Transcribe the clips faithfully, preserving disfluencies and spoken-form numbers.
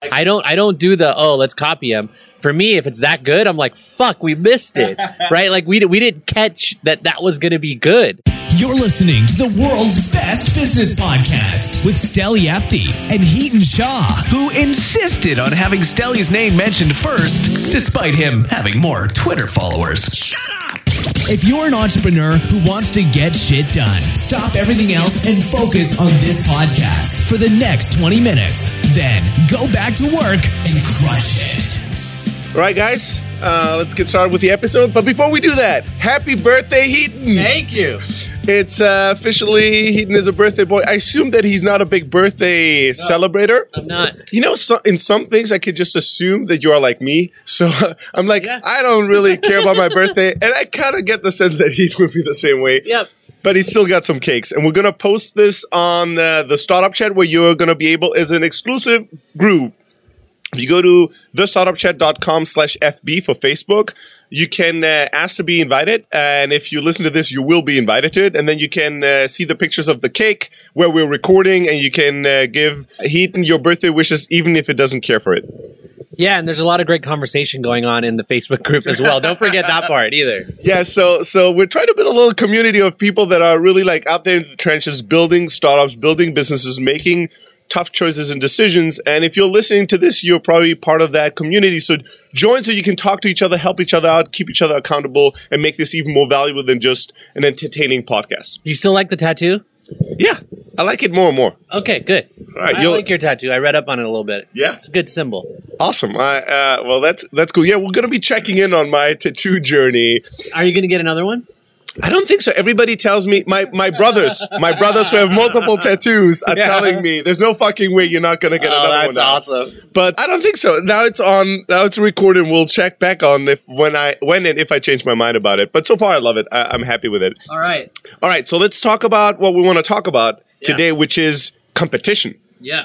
I don't I don't do the, oh, let's copy him. For me, if it's that good, I'm like, fuck, we missed it, right? Like, we, we didn't catch that that was going to be good. You're listening to the world's best business podcast with Steli Efti and Heaton Shaw, who insisted on having Steli's name mentioned first, despite him having more Twitter followers. Shut up! If you're an entrepreneur who wants to get shit done, stop everything else and focus on this podcast for the next twenty minutes. Then go back to work and crush it. All right, guys, uh, let's get started with the episode. But before we do that, happy birthday, Heaton. Thank you. It's uh, officially, Heaton is a birthday boy. I assume that he's not a big birthday no, celebrator. I'm not. You know, so, in some things, I could just assume that you are like me. So uh, I'm like, yeah. I don't really care about my birthday. And I kind of get the sense that Heaton would be the same way. Yep. But he's still got some cakes. And we're going to post this on uh, the Startup Chat, where you're going to be able, as an exclusive group, if you go to thestartupchat.com slash FB for Facebook, you can uh, ask to be invited. And if you listen to this, you will be invited to it. And then you can uh, see the pictures of the cake where we're recording, and you can uh, give Heaton your birthday wishes, even if it doesn't care for it. Yeah, and there's a lot of great conversation going on in the Facebook group as well. Don't forget that part either. Yeah, so so we're trying to build a little community of people that are really like out there in the trenches, building startups, building businesses, making tough choices and decisions. And if you're listening to this, you're probably part of that community. So join so you can talk to each other, help each other out, keep each other accountable, and make this even more valuable than just an entertaining podcast. Do you still like the tattoo? Yeah, I like it more and more. Okay, good. All right, I like your tattoo. I read up on it a little bit. Yeah? It's a good symbol. Awesome. I, uh, well, that's that's cool. Yeah, we're going to be checking in on my tattoo journey. Are you going to get another one? I don't think so. Everybody tells me, my, my brothers, my brothers who have multiple tattoos are yeah. telling me there's no fucking way you're not going to get oh, another that's one. That's awesome. But I don't think so. Now it's on, now it's recorded, and we'll check back on if, when I, when and if I change my mind about it. But so far I love it. I, I'm happy with it. All right. All right. So let's talk about what we want to talk about yeah. today, which is competition. Yeah.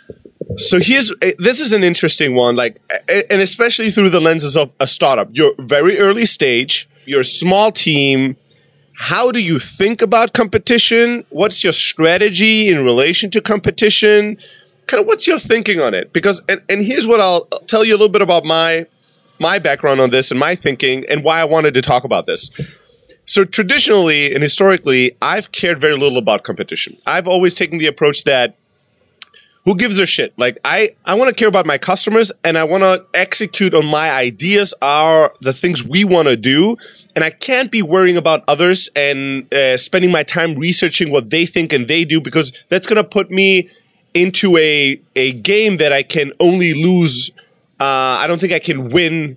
So here's, this is an interesting one, like, and especially through the lenses of a startup. You're very early stage, you're a small team. How do you think about competition? What's your strategy in relation to competition? Kind of what's your thinking on it? Because, and, and here's what I'll tell you a little bit about my, my background on this and my thinking and why I wanted to talk about this. So traditionally and historically, I've cared very little about competition. I've always taken the approach that who gives a shit? Like, I, I want to care about my customers, and I want to execute on my ideas, are the things we want to do. And I can't be worrying about others and uh, spending my time researching what they think and they do, because that's going to put me into a, a game that I can only lose. Uh, I don't think I can win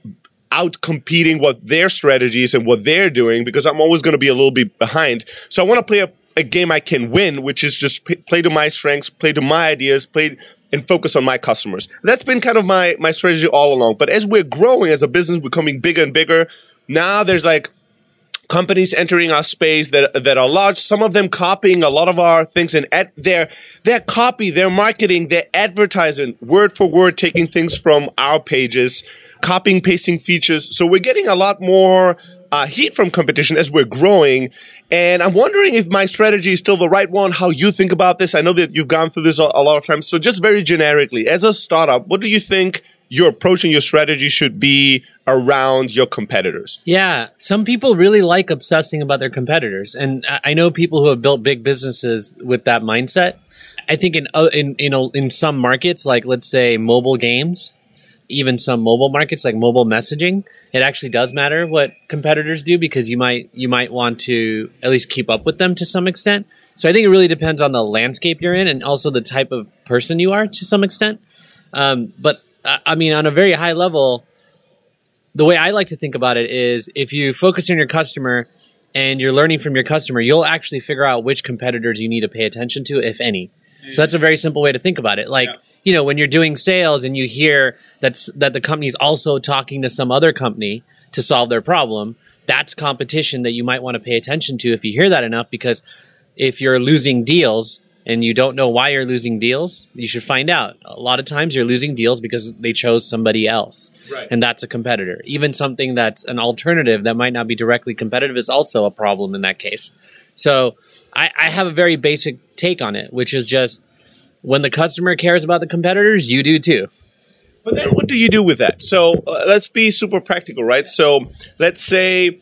out competing what their strategies and what they're doing, because I'm always going to be a little bit behind. So I want to play a a game I can win, which is just p- play to my strengths, play to my ideas, play and focus on my customers. That's been kind of my, my strategy all along. But as we're growing as a business, becoming bigger and bigger, now there's like companies entering our space that that are large, some of them copying a lot of our things, and ad- their, their copy, their marketing, their advertising, word for word, taking things from our pages, copying, pasting features. So we're getting a lot more Uh, heat from competition as we're growing. And I'm wondering if my strategy is still the right one, how you think about this. I know that you've gone through this a, a lot of times. So just very generically, as a startup, what do you think your approach and your strategy should be around your competitors? Yeah, some people really like obsessing about their competitors. And I know people who have built big businesses with that mindset. I think in, in, in, a, in some markets, like let's say mobile games, even some mobile markets like mobile messaging, it actually does matter what competitors do, because you might you might want to at least keep up with them to some extent. So I think it really depends on the landscape you're in and also the type of person you are to some extent. Um, but uh, I mean, on a very high level, the way I like to think about it is if you focus on your customer and you're learning from your customer, you'll actually figure out which competitors you need to pay attention to, if any. Mm-hmm. So that's a very simple way to think about it. Like, yeah. You know, when you're doing sales and you hear that's that the company's also talking to some other company to solve their problem, that's competition that you might want to pay attention to if you hear that enough, because if you're losing deals and you don't know why you're losing deals, you should find out. A lot of times you're losing deals because they chose somebody else. Right. And that's a competitor. Even something that's an alternative that might not be directly competitive is also a problem in that case. So I, I have a very basic take on it, which is just, when the customer cares about the competitors, you do too. But then what do you do with that? So uh, let's be super practical, right? So let's say,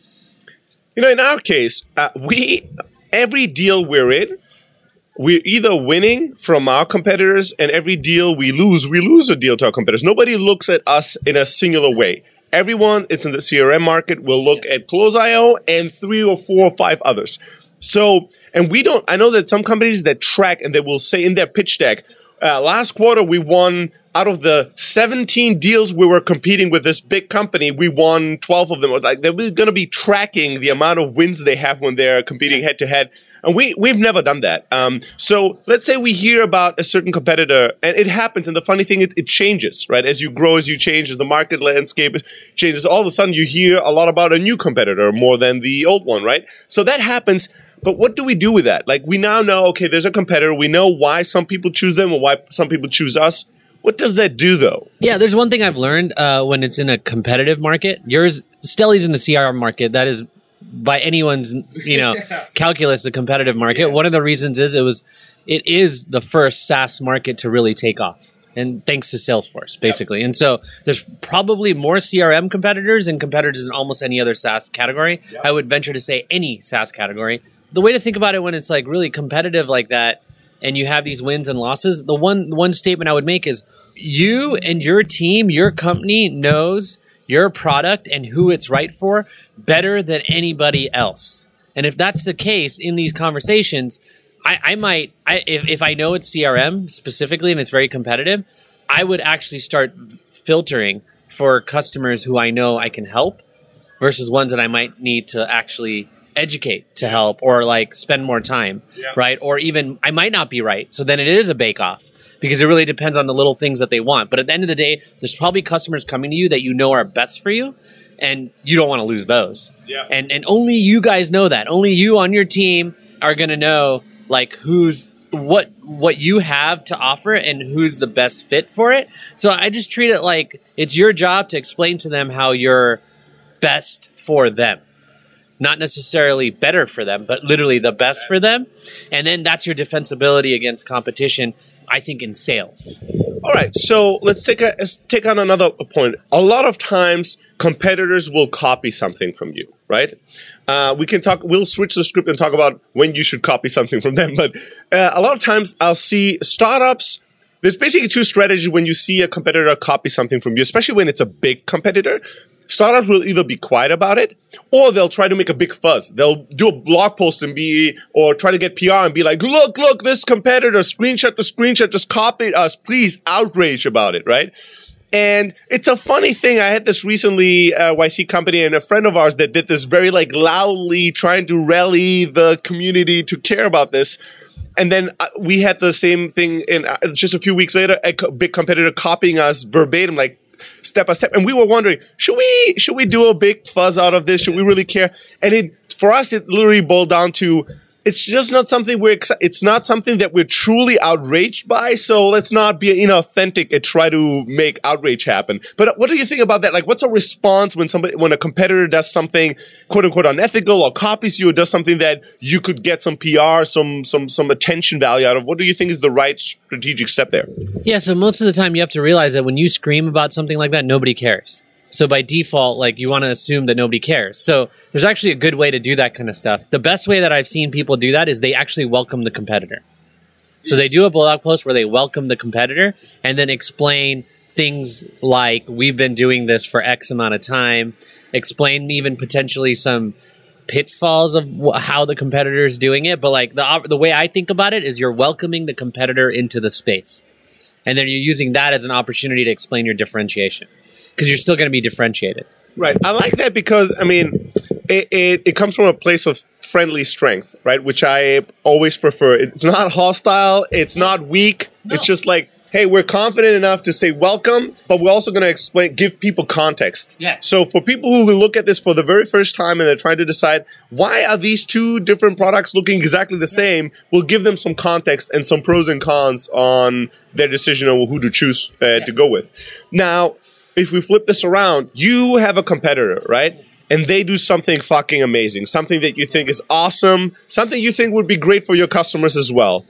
you know, in our case, uh, we every deal we're in, we're either winning from our competitors, and every deal we lose, we lose a deal to our competitors. Nobody looks at us in a singular way. Everyone is in the C R M market will look at Close dot I O and three or four or five others. So, and we don't, I know that some companies that track and they will say in their pitch deck, uh, last quarter we won out of the seventeen deals we were competing with this big company, we won twelve of them. Like they're going to be tracking the amount of wins they have when they're competing head to head. And we, we've never done that. Um, so let's say we hear about a certain competitor, and it happens. And the funny thing, it, it changes, right? As you grow, as you change, as the market landscape changes, all of a sudden you hear a lot about a new competitor more than the old one, right? So that happens. But what do we do with that? Like we now know, okay, there's a competitor. We know why some people choose them and why some people choose us. What does that do, though? Yeah, there's one thing I've learned uh, when it's in a competitive market. Yours, Stelli's in the C R M market. That is, by anyone's you know yeah. calculus, a competitive market. Yes. One of the reasons is it was, it is the first SaaS market to really take off, and thanks to Salesforce, basically. Yep. And so there's probably more C R M competitors and competitors in almost any other SaaS category. Yep. I would venture to say any SaaS category. The way to think about it when it's like really competitive like that, and you have these wins and losses, the one one statement I would make is you and your team, your company knows your product and who it's right for better than anybody else. And if that's the case in these conversations, I, I might, I, if, if I know it's C R M specifically and it's very competitive, I would actually start filtering for customers who I know I can help versus ones that I might need to actually educate to help or like spend more time, yeah. right? Or even I might not be right. So then it is a bake-off because it really depends on the little things that they want. But at the end of the day, there's probably customers coming to you that you know are best for you, and you don't want to lose those. Yeah. And and only you guys know that. Only you on your team are going to know like who's what what you have to offer and who's the best fit for it. So I just treat it like it's your job to explain to them how you're best for them. Not necessarily better for them, but literally the best for them. And then that's your defensibility against competition, I think, in sales. All right. So let's take a let's take on another point. A lot of times competitors will copy something from you, right? Uh, we can talk, we'll switch the script and talk about when you should copy something from them. But uh, a lot of times I'll see startups. There's basically two strategies when you see a competitor copy something from you, especially when it's a big competitor. Startups will either be quiet about it, or they'll try to make a big fuzz. They'll do a blog post and be, or try to get P R and be like, look, look, this competitor, screenshot to screenshot, just copied us, please, outrage about it, right? And it's a funny thing. I had this recently, uh, Y C company and a friend of ours that did this very like loudly trying to rally the community to care about this. And then uh, we had the same thing in uh, just a few weeks later, a co- big competitor copying us verbatim, like, step by step. And we were wondering, should we should we do a big fuzz out of this? Should we really care? And it for us, it literally boiled down to, it's just not something we're exci- it's not something that we're truly outraged by. So let's not be inauthentic and try to make outrage happen. But what do you think about that? Like, what's a response when somebody, when a competitor does something quote unquote unethical or copies you or does something that you could get some P R, some some some attention value out of? What do you think is the right strategic step there? Yeah, so most of the time you have to realize that when you scream about something like that, nobody cares. So by default, like you want to assume that nobody cares. So there's actually a good way to do that kind of stuff. The best way that I've seen people do that is they actually welcome the competitor. So they do a blog post where they welcome the competitor and then explain things like, we've been doing this for X amount of time, explain even potentially some pitfalls of wh- how the competitor is doing it. But like the the way I think about it is you're welcoming the competitor into the space. And then you're using that as an opportunity to explain your differentiation. Because you're still going to be differentiated. Right. I like that because, I mean, it, it, it comes from a place of friendly strength, right? Which I always prefer. It's not hostile. It's not weak. No. It's just like, hey, we're confident enough to say welcome, but we're also going to explain, give people context. Yes. So for people who look at this for the very first time and they're trying to decide, why are these two different products looking exactly the same? We'll give them some context and some pros and cons on their decision on who to choose uh, yeah. to go with. Now, if we flip this around, you have a competitor, right? And they do something fucking amazing, something that you think is awesome, something you think would be great for your customers as well.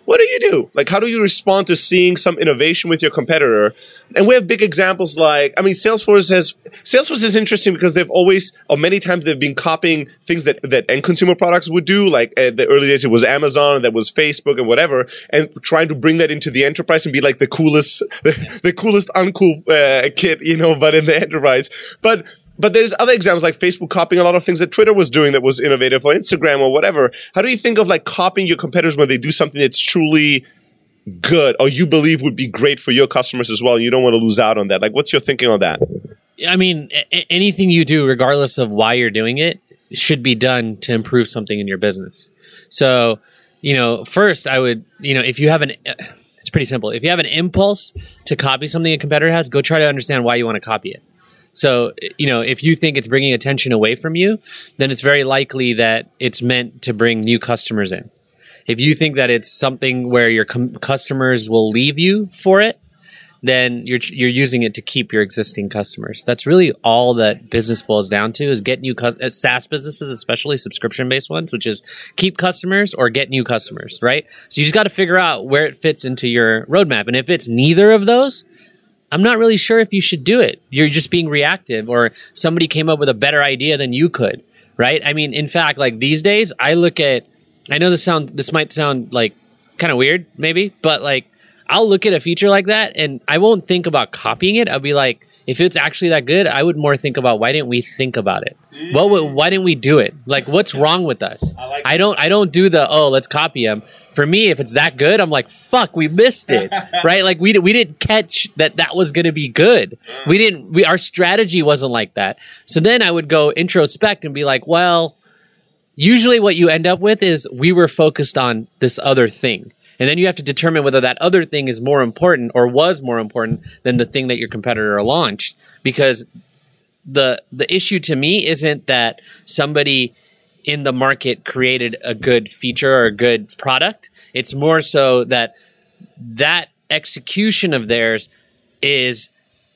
what do you do? Like, how do you respond to seeing some innovation with your competitor? And we have big examples like, I mean, Salesforce has, Salesforce is interesting because they've always, or many times they've been copying things that, that end consumer products would do. Like at the early days, it was Amazon, that was Facebook and whatever, and trying to bring that into the enterprise and be like the coolest, the, the coolest uncool uh, kid, you know, but in the enterprise. But But there's other examples like Facebook copying a lot of things that Twitter was doing that was innovative, or Instagram or whatever. How do you think of like copying your competitors when they do something that's truly good or you believe would be great for your customers as well? And you don't want to lose out on that. Like, what's your thinking on that? I mean, a- anything you do, regardless of why you're doing it, should be done to improve something in your business. So, you know, first I would, you know, if you have an, it's pretty simple. If you have an impulse to copy something a competitor has, go try to understand why you want to copy it. So, you know, if you think it's bringing attention away from you, then it's very likely that it's meant to bring new customers in. If you think that it's something where your com- customers will leave you for it, then you're you're using it to keep your existing customers. That's really all that business boils down to, is get new cus- SaaS businesses, especially subscription-based ones, which is keep customers or get new customers, right? So you just got to figure out where it fits into your roadmap. And if it's neither of those, I'm not really sure if you should do it. You're just being reactive, or somebody came up with a better idea than you could, right? I mean, in fact, like these days, I look at, I know this sound, this might sound like kind of weird maybe, but like I'll look at a feature like that and I won't think about copying it. I'll be like, if it's actually that good, I would more think about, why didn't we think about it? Mm. Well, why didn't we do it? Like, what's wrong with us? I, like I don't, I don't do the, oh, let's copy them. For me, if it's that good, I'm like, fuck, we missed it, right? Like we, we didn't catch that that was going to be good. Mm. We didn't, we, our strategy wasn't like that. So then I would go introspect and be like, well, usually what you end up with is we were focused on this other thing. And then you have to determine whether that other thing is more important or was more important than the thing that your competitor launched. Because the the issue to me isn't that somebody in the market created a good feature or a good product. It's more so that that execution of theirs is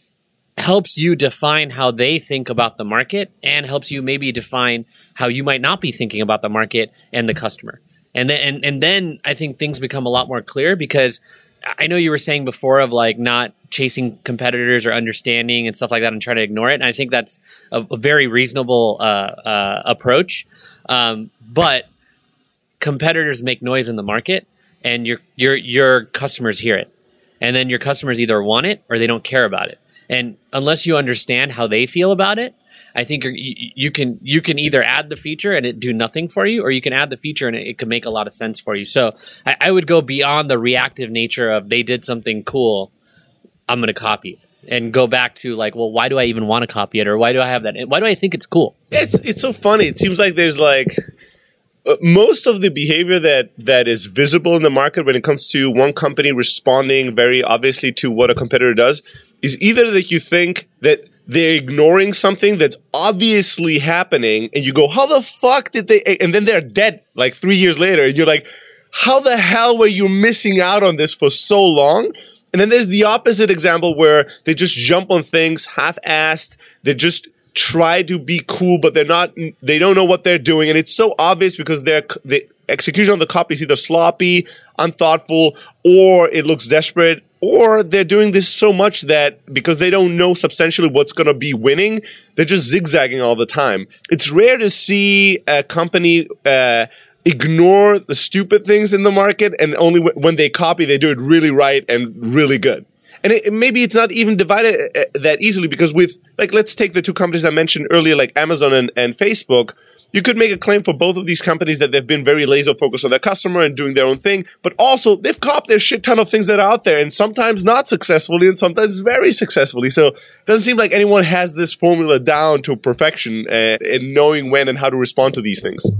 helps you define how they think about the market, and helps you maybe define how you might not be thinking about the market and the customer. And then, and, and then I think things become a lot more clear, because I know you were saying before of like not chasing competitors or understanding and stuff like that and trying to ignore it. And I think that's a, a very reasonable uh, uh, approach. Um, but competitors make noise in the market, and your your your customers hear it, and then your customers either want it or they don't care about it. And unless you understand how they feel about it, I think you're, you, you can you can either add the feature and it do nothing for you, or you can add the feature and it, it can make a lot of sense for you. So I, I would go beyond the reactive nature of they did something cool, I'm going to copy it, and go back to like, well, why do I even want to copy it, or why do I have that? Why do I think it's cool? It's it's so funny. It seems like there's like uh, most of the behavior that that is visible in the market when it comes to one company responding very obviously to what a competitor does is either that you think that they're ignoring something that's obviously happening, and you go, how the fuck did they, and then they're dead like three years later, and you're like, how the hell were you missing out on this for so long? And then there's the opposite example where they just jump on things half-assed, they just try to be cool, but they're not, they don't know what they're doing, and it's so obvious because their the execution of the copy is either sloppy, unthoughtful, or it looks desperate, or they're doing this so much that because they don't know substantially what's going to be winning, they're just zigzagging all the time. It's rare to see a company uh, ignore the stupid things in the market, and only w- when they copy, they do it really right and really good. And it, maybe it's not even divided uh, that easily, because with, like, let's take the two companies I mentioned earlier, like Amazon and, and Facebook. You could make a claim for both of these companies that they've been very laser focused on their customer and doing their own thing, but also they've copied their shit ton of things that are out there, and sometimes not successfully and sometimes very successfully. So it doesn't seem like anyone has this formula down to perfection uh, in knowing when and how to respond to these things.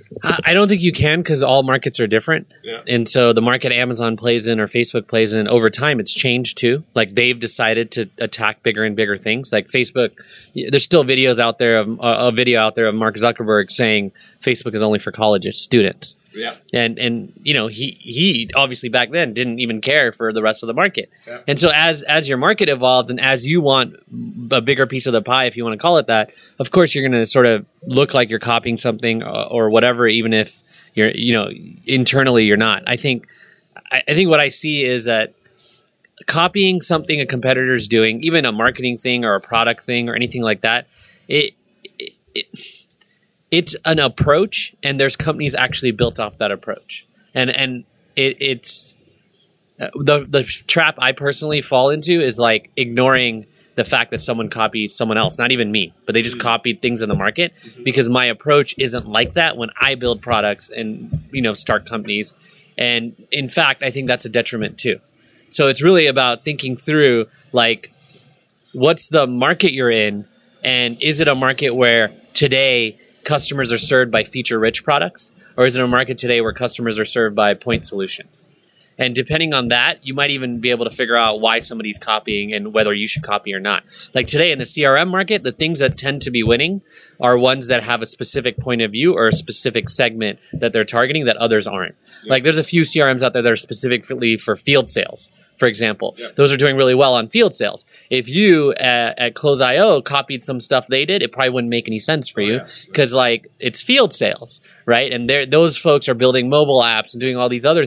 I don't think you can, because all markets are different. Yeah. And so the market Amazon plays in or Facebook plays in, over time, it's changed too. Like they've decided to attack bigger and bigger things. Like Facebook, there's still videos out there of uh, a video out there of Mark Zuckerberg saying Facebook is only for college students. Yeah. And, and you know, he, he obviously back then didn't even care for the rest of the market. Yeah. And so as, as your market evolved and as you want a bigger piece of the pie, if you want to call it that, of course, you're going to sort of look like you're copying something or, or whatever, even if you're, you know, internally you're not. I think I, I think what I see is that copying something a competitor is doing, even a marketing thing or a product thing or anything like that, it, it, it it's an approach, and there's companies actually built off that approach. And and it, it's uh, the the trap I personally fall into is like ignoring the fact that someone copied someone else, not even me, but they just copied things in the market, because my approach isn't like that when I build products and, you know, start companies. And in fact, I think that's a detriment too. So it's really about thinking through, like, what's the market you're in, and is it a market where today customers are served by feature-rich products, or is it a market today where customers are served by point solutions? And depending on that, you might even be able to figure out why somebody's copying and whether you should copy or not. Like today in the C R M market, the things that tend to be winning are ones that have a specific point of view or a specific segment that they're targeting that others aren't. Yeah. Like there's a few C R Ms out there that are specifically for field sales, for example. Yeah. Those are doing really well on field sales. If you at, at Close dot I O copied some stuff they did, it probably wouldn't make any sense for oh, you because yeah. like it's field sales, right? And those folks are building mobile apps and doing all these other